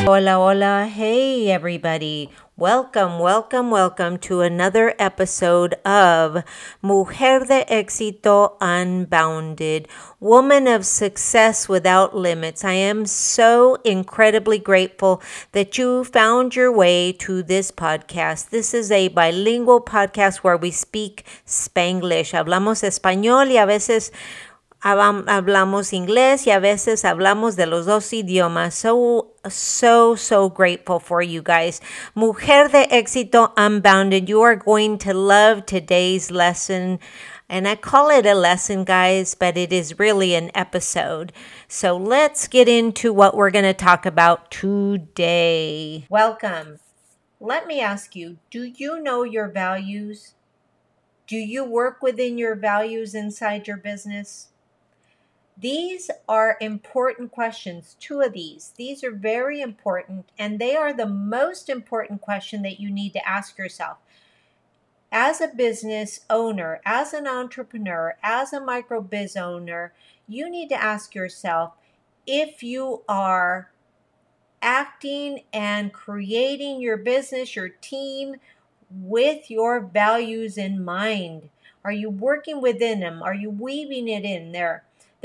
Hola, hola. Hey, everybody. Welcome to another episode of Mujer de Éxito Unbounded, Woman of Success Without Limits. I am so incredibly grateful that you found your way to this podcast. This is a bilingual podcast where we speak Spanglish. Hablamos español y a veces hablamos inglés y a veces hablamos de los dos idiomas. So grateful for you guys. Mujer de Éxito Unbounded, you are going to love today's lesson. And I call it a lesson, guys, but it is really an episode. So let's get into what we're going to talk about today. Welcome. Let me ask you, do you know your values? Do you work within your values inside your business? These are important questions, two of these. These are very important, and they are the most important question that you need to ask yourself. As a business owner, as an entrepreneur, as a micro biz owner, you need to ask yourself if you are acting and creating your business, your team, with your values in mind. Are you working within them? Are you weaving it in there?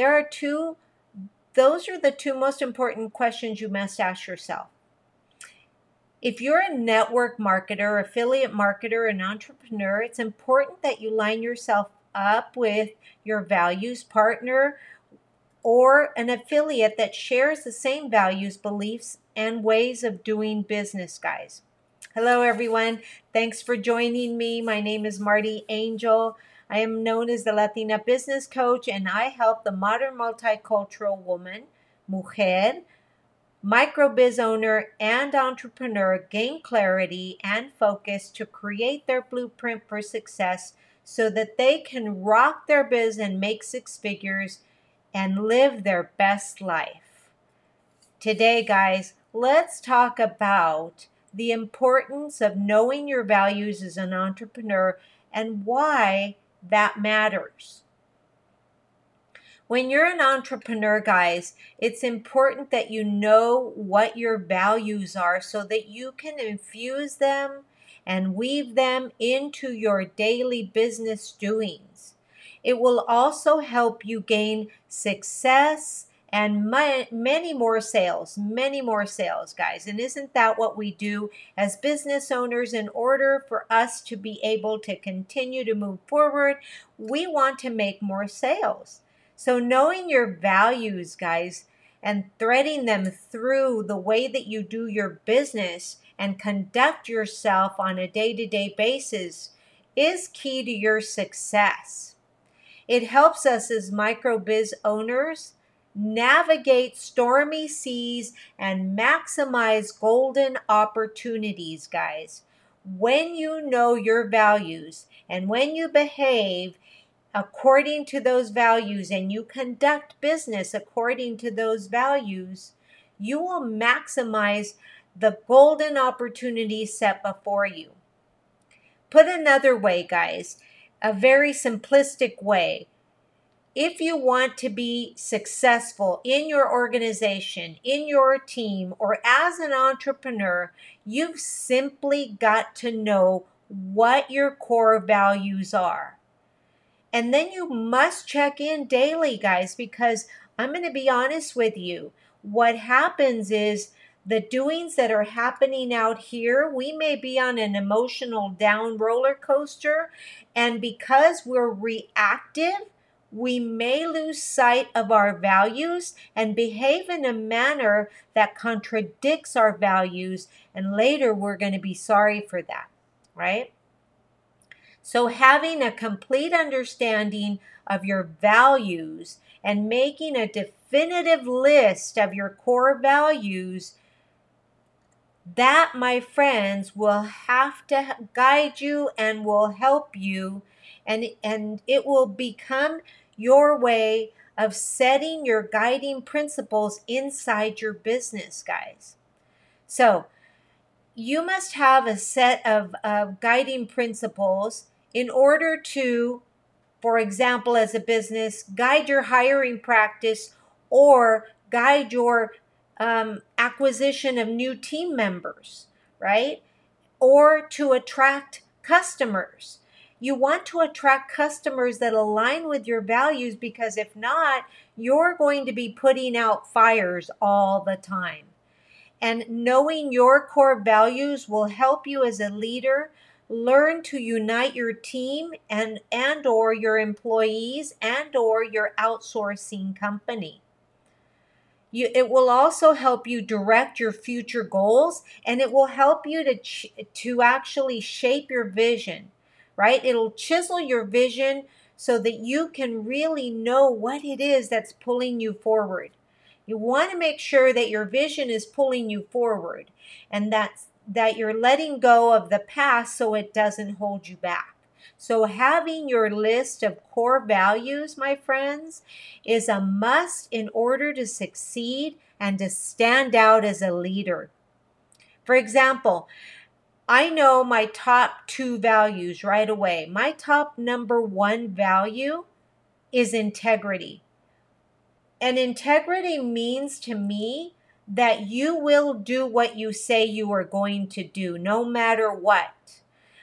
Those are the two most important questions you must ask yourself. If you're a network marketer, affiliate marketer, an entrepreneur, it's important that you line yourself up with your values partner or an affiliate that shares the same values, beliefs, and ways of doing business, guys. Hello, everyone. Thanks for joining me. My name is Marty Angel. I am known as the Latina Business Coach, and I help the modern multicultural woman, mujer, microbiz owner, and entrepreneur gain clarity and focus to create their blueprint for success so that they can rock their biz and make six figures and live their best life. Today, guys, let's talk about the importance of knowing your values as an entrepreneur and why that matters. When you're an entrepreneur, guys, it's important that you know what your values are so that you can infuse them and weave them into your daily business doings. It will also help you gain success and many more sales, guys. And isn't that what we do as business owners? In order for us to be able to continue to move forward, we want to make more sales. So knowing your values, guys, and threading them through the way that you do your business and conduct yourself on a day-to-day basis is key to your success. It helps us as micro biz owners navigate stormy seas and maximize golden opportunities, guys. When you know your values and when you behave according to those values and you conduct business according to those values, you will maximize the golden opportunities set before you. Put another way, guys, a very simplistic way. If you want to be successful in your organization, in your team, or as an entrepreneur, you've simply got to know what your core values are. And then you must check in daily, guys, because I'm going to be honest with you. What happens is the doings that are happening out here, we may be on an emotional down roller coaster. And because we're reactive, we may lose sight of our values and behave in a manner that contradicts our values. And later we're going to be sorry for that, right? So having a complete understanding of your values and making a definitive list of your core values, that, my friends, will have to guide you and will help you, and it will become your way of setting your guiding principles inside your business, guys. So you must have a set of guiding principles in order to, for example, as a business, guide your hiring practice or guide your acquisition of new team members, right? Or to attract customers. You want to attract customers that align with your values, because if not, you're going to be putting out fires all the time. And knowing your core values will help you as a leader learn to unite your team and or your employees and or your outsourcing company. It will also help you direct your future goals, and it will help you to actually shape your vision, right? It'll chisel your vision so that you can really know what it is that's pulling you forward. You want to make sure that your vision is pulling you forward, and that you're letting go of the past so it doesn't hold you back. So having your list of core values, my friends, is a must in order to succeed and to stand out as a leader. For example, I know my top 2 values right away. My top number 1 value is integrity. And integrity means to me that you will do what you say you are going to do, no matter what.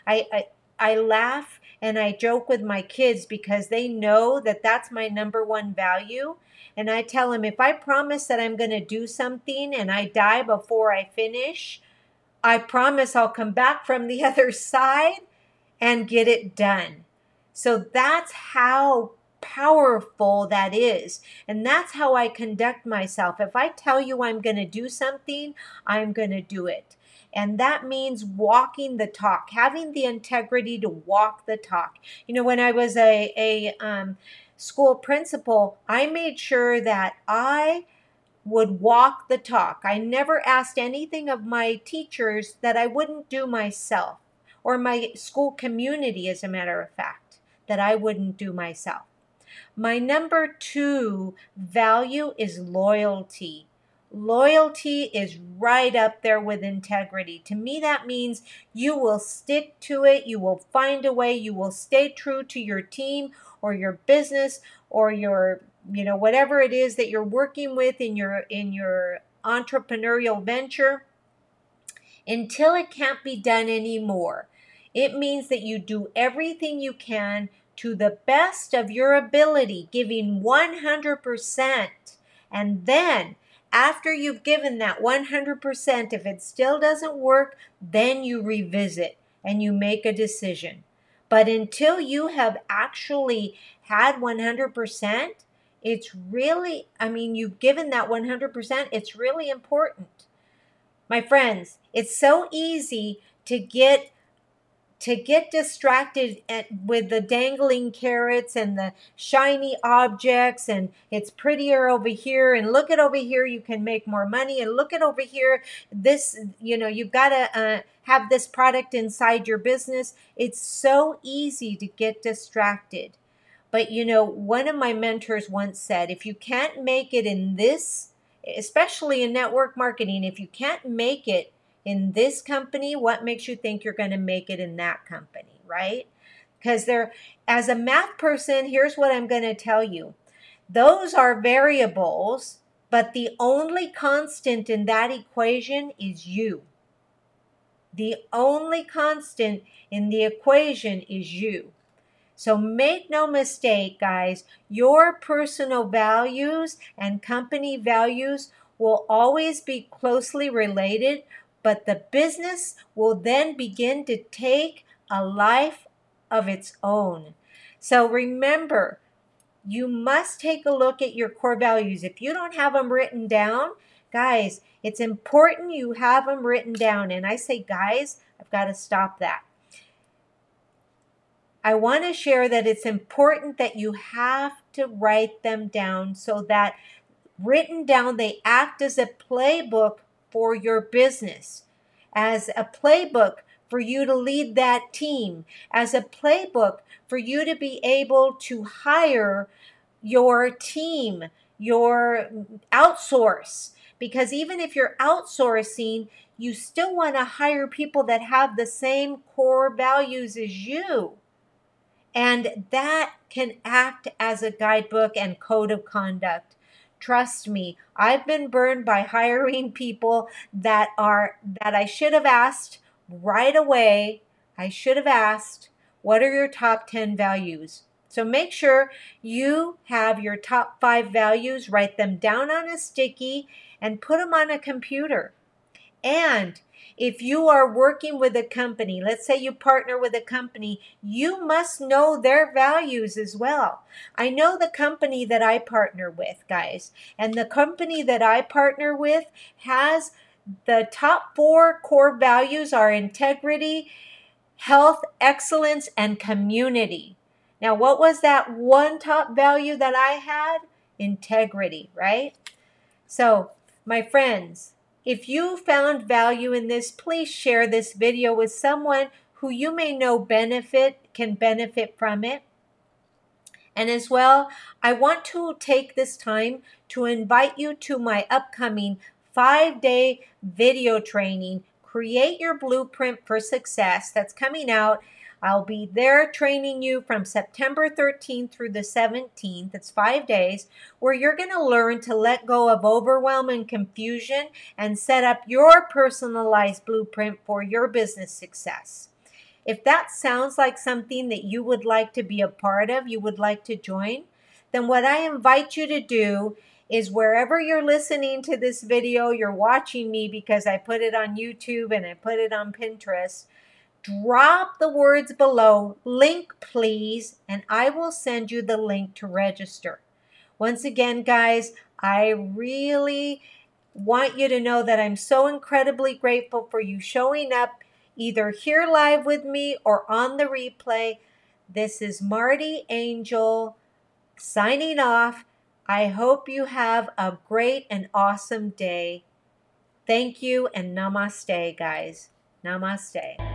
I laugh and I joke with my kids because they know that that's my number 1 value. And I tell them, if I promise that I'm going to do something and I die before I finish, I promise I'll come back from the other side and get it done. So that's how powerful that is. And that's how I conduct myself. If I tell you I'm going to do something, I'm going to do it. And that means walking the talk, having the integrity to walk the talk. You know, when I was a school principal, I made sure that I would walk the talk. I never asked anything of my teachers that I wouldn't do myself, or my school community, as a matter of fact, that I wouldn't do myself. My number 2 value is loyalty. Loyalty is right up there with integrity. To me, that means you will stick to it. You will find a way. You will stay true to your team or your business or your, whatever it is that you're working with in your entrepreneurial venture until it can't be done anymore. It means that you do everything you can to the best of your ability, giving 100%. And then, after you've given that 100%, if it still doesn't work, then you revisit and you make a decision. But until you have actually had 100%, it's really, you've given that 100%, it's really important. My friends, it's so easy to get distracted with the dangling carrots and the shiny objects, and it's prettier over here, and look at over here, you can make more money, and look at over here, this, you've got to have this product inside your business. It's so easy to get distracted. But one of my mentors once said, if you can't make it in this, especially in network marketing, if you can't make it in this company, what makes you think you're going to make it in that company, right? Because as a math person, here's what I'm going to tell you. Those are variables, but the only constant in that equation is you. The only constant in the equation is you. So make no mistake, guys, your personal values and company values will always be closely related, but the business will then begin to take a life of its own. So remember, you must take a look at your core values. If you don't have them written down, guys, it's important you have them written down. And I say, guys, I've got to stop that. I want to share that it's important that you have to write them down, so that written down, they act as a playbook for your business, as a playbook for you to lead that team, as a playbook for you to be able to hire your team, your outsource. Because even if you're outsourcing, you still want to hire people that have the same core values as you. And that can act as a guidebook and code of conduct Trust me, I've been burned by hiring people that I should have asked right away. I should have asked, what are your top 10 values? So make sure you have your top 5 values, write them down on a sticky and put them on a computer. And if you are working with a company, let's say you partner with a company, you must know their values as well. I know the company that I partner with, guys, and the company that I partner with has the top 4 core values are integrity, health, excellence, and community. Now, what was that one top value that I had? Integrity, right? So, my friends, if you found value in this, please share this video with someone who you may know can benefit from it. And as well, I want to take this time to invite you to my upcoming 5-day video training, Create Your Blueprint for Success, that's coming out. I'll be there training you from September 13th through the 17th. It's 5 days where you're going to learn to let go of overwhelm and confusion and set up your personalized blueprint for your business success. If that sounds like something that you would like to be a part of, you would like to join, then what I invite you to do is wherever you're listening to this video, you're watching me because I put it on YouTube and I put it on Pinterest, drop the words below, link please, and I will send you the link to register. Once again, guys, I really want you to know that I'm so incredibly grateful for you showing up either here live with me or on the replay. This is Marty Angel signing off. I hope you have a great and awesome day. Thank you and namaste, guys. Namaste.